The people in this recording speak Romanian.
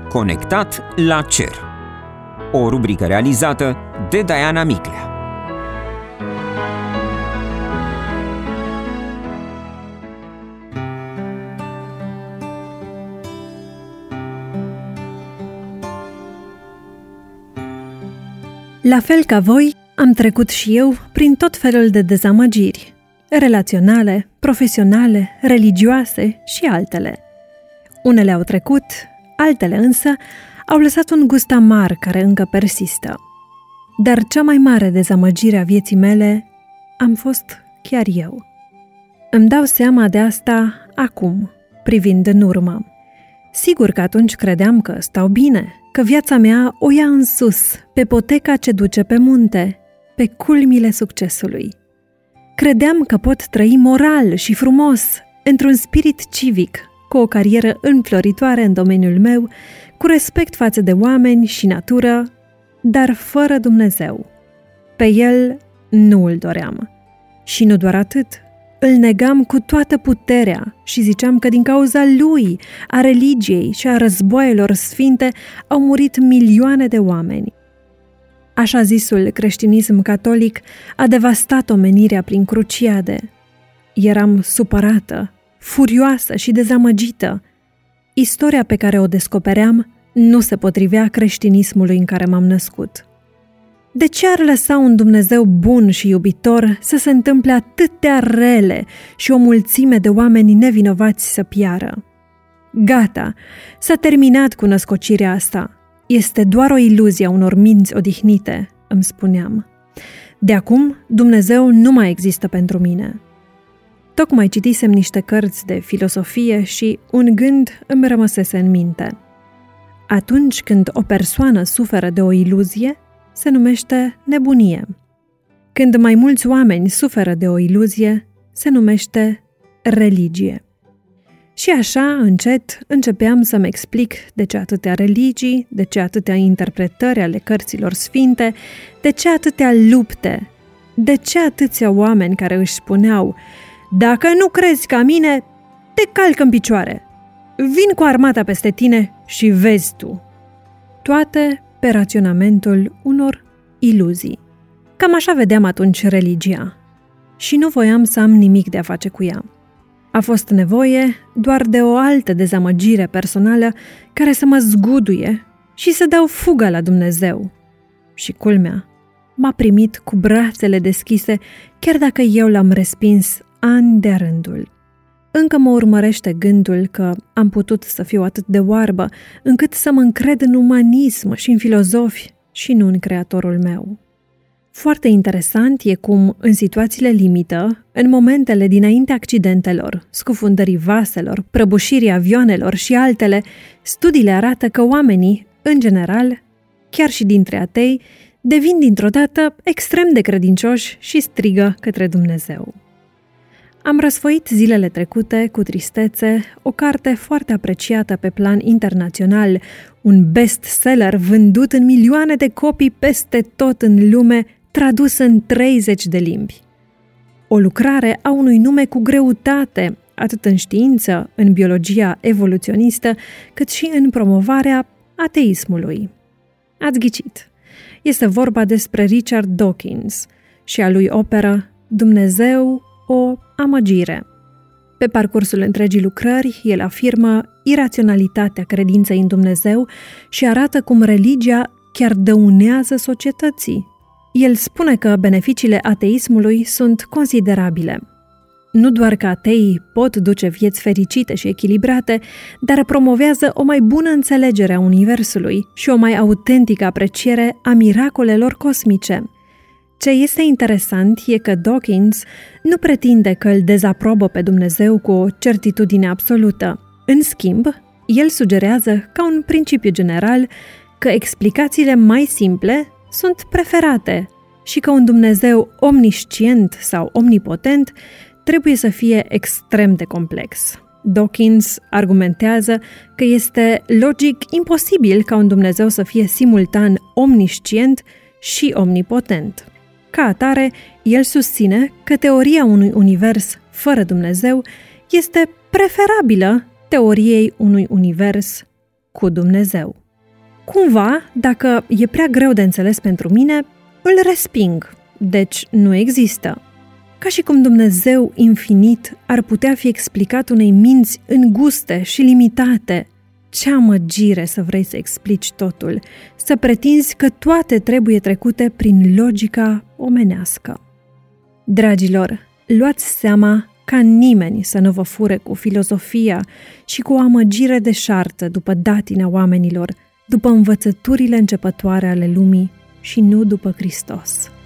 Conectat la cer. O rubrică realizată de Diana Miclea. La fel ca voi, am trecut și eu prin tot felul de dezamăgiri, relaționale, profesionale, religioase și altele. Unele au trecut, altele însă au lăsat un gust amar care încă persistă. Dar cea mai mare dezamăgire a vieții mele am fost chiar eu. Îmi dau seama de asta acum, privind în urmă. Sigur că atunci credeam că stau bine, că viața mea o ia în sus, pe poteca ce duce pe munte, pe culmile succesului. Credeam că pot trăi moral și frumos, într-un spirit civic, cu o carieră înfloritoare în domeniul meu, cu respect față de oameni și natură, dar fără Dumnezeu. Pe El nu îl doream. Și nu doar atât, îl negam cu toată puterea și ziceam că din cauza Lui, a religiei și a războaielor sfinte au murit milioane de oameni. Așa zisul creștinism catolic a devastat omenirea prin cruciade. Eram supărată, furioasă și dezamăgită. Istoria pe care o descopeream nu se potrivea creștinismului în care m-am născut. De ce ar lăsa un Dumnezeu bun și iubitor să se întâmple atâtea rele și o mulțime de oameni nevinovați să piară? Gata, s-a terminat cu născocirea asta. Este doar o iluzie a unor minți odihnite, îmi spuneam. De acum, Dumnezeu nu mai există pentru mine. Tocmai citisem niște cărți de filosofie și un gând îmi rămăsese în minte. Atunci când o persoană suferă de o iluzie, se numește nebunie. Când mai mulți oameni suferă de o iluzie, se numește religie. Și așa, încet, începeam să-mi explic de ce atâtea religii, de ce atâtea interpretări ale cărților sfinte, de ce atâtea lupte, de ce atâția oameni care își spuneau: dacă nu crezi ca mine, te calc în picioare. Vin cu armata peste tine și vezi tu. Toate pe raționamentul unor iluzii. Cam așa vedeam atunci religia. Și nu voiam să am nimic de a face cu ea. A fost nevoie doar de o altă dezamăgire personală care să mă zguduie și să dau fugă la Dumnezeu. Și culmea, m-a primit cu brațele deschise, chiar dacă eu l-am respins ani de rândul. Încă mă urmărește gândul că am putut să fiu atât de oarbă încât să mă încred în umanism și în filozofi și nu în creatorul meu. Foarte interesant e cum, în situațiile limită, în momentele dinainte accidentelor, scufundării vaselor, prăbușirii avioanelor și altele, studiile arată că oamenii, în general, chiar și dintre atei, devin dintr-o dată extrem de credincioși și strigă către Dumnezeu. Am răsfoit zilele trecute, cu tristețe, o carte foarte apreciată pe plan internațional, un bestseller vândut în milioane de copii peste tot în lume, tradus în 30 de limbi. O lucrare a unui nume cu greutate, atât în știință, în biologia evoluționistă, cât și în promovarea ateismului. Ați ghicit. Este vorba despre Richard Dawkins și a lui operă Dumnezeu, o amăgire. Pe parcursul întregii lucrări, el afirmă iraționalitatea credinței în Dumnezeu și arată cum religia chiar dăunează societății. El spune că beneficiile ateismului sunt considerabile. Nu doar că ateii pot duce vieți fericite și echilibrate, dar promovează o mai bună înțelegere a Universului și o mai autentică apreciere a miracolelor cosmice. Ce este interesant e că Dawkins nu pretinde că îl dezaprobă pe Dumnezeu cu o certitudine absolută. În schimb, el sugerează, ca un principiu general, că explicațiile mai simple sunt preferate și că un Dumnezeu omniscient sau omnipotent trebuie să fie extrem de complex. Dawkins argumentează că este logic imposibil ca un Dumnezeu să fie simultan omniscient și omnipotent. Ca atare, el susține că teoria unui univers fără Dumnezeu este preferabilă teoriei unui univers cu Dumnezeu. Cumva, dacă e prea greu de înțeles pentru mine, îl resping, deci nu există. Ca și cum Dumnezeu infinit ar putea fi explicat unei minți înguste și limitate. Ce amăgire să vrei să explici totul, să pretinzi că toate trebuie trecute prin logica omenească. Dragilor, luați seama ca nimeni să nu vă fure cu filozofia și cu o amăgire deșartă după datinea oamenilor, după învățăturile începătoare ale lumii și nu după Hristos.